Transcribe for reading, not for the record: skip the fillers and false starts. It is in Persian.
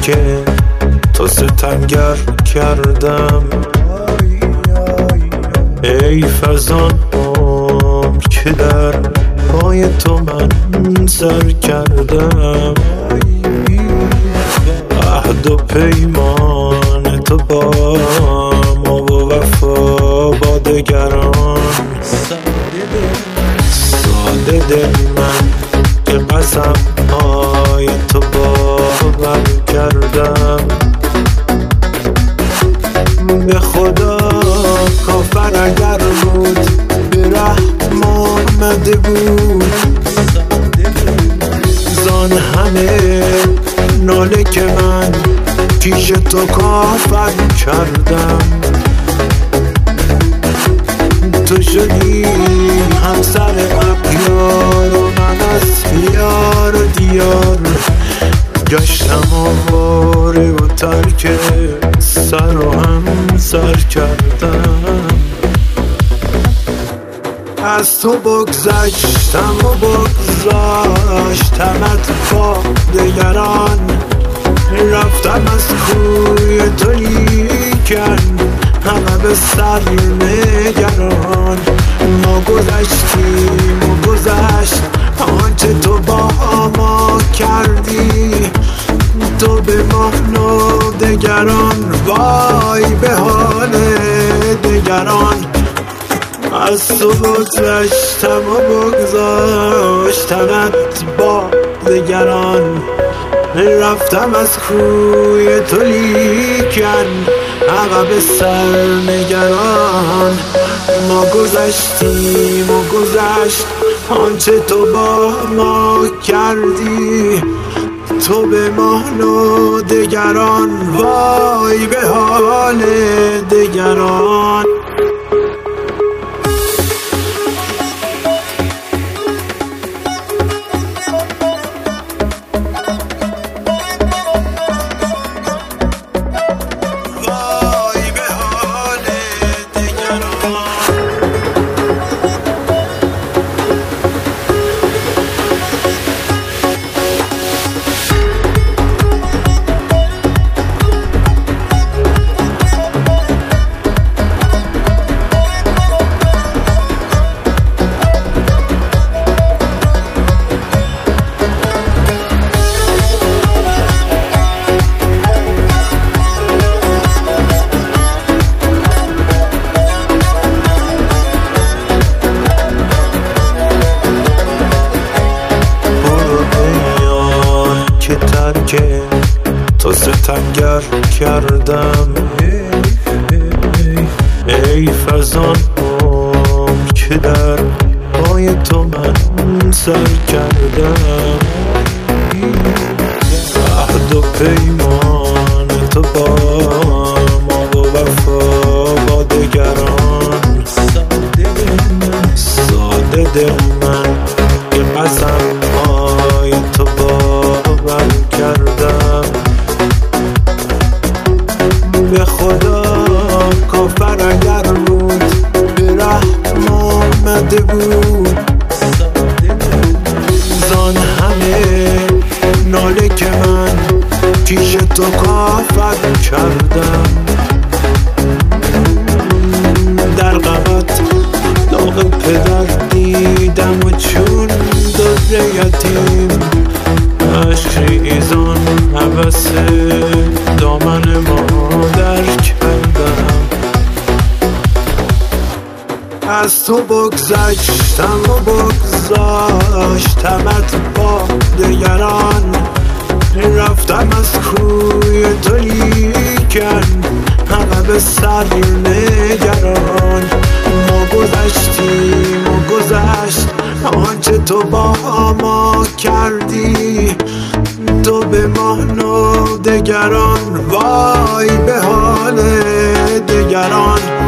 که تو ستمگر کردم. ای فضان عمر که در پای تو من سر کردم. عهد و پیمان تو با ما و وفا با دگران. ساده دل من که قسم های تو باور کردم. به خدا کافر اگر بود به رحم آمده بود. زان همه ناله که من پیش تو کافر کردم. تو شدی همسر اغیار و من از یار و دیار گشتم آواره و ترک سر و هم سر کردم. از تو بگذشتم و بگذاشتمت با دگران. رفتم از کوی تو لیکن همه به سر نگران. ما گذشتیم و گذشت آنچه تو با ما کردی. تو به ما و دگران وای به حال دگران. از تو بگذشتم و بگذاشتمت با دگران. رفتم از کوی تو لیکن عقب سر نگران. ما گذشتیم و گذشت آنچه تو با ما کردی. تو به ما و دگران وای به حال دگران. که تو ستمگر کردم. ای فضان عمر که در پای تو من سر کردم. عهد و پیمان تو با ما و وفا با دگران. ساده دل من که قسم های تو باور کردم. به خدا کافر اگر بود به رحم آمده بود. زان همه ناله که من پیش تو کافر کردم. در غمت داغ پدر دیدم و چون در یتیم عشق ریزان هوس دامن مادر کردم. از تو بگذشتم و بگذاشتمت با دگران. رفتم از کوی تو لیکن همه به سر نگران. ما گذشتیم و گذشت آنچه تو با ما کردی. تو به ما و دگران وای به حال دگران.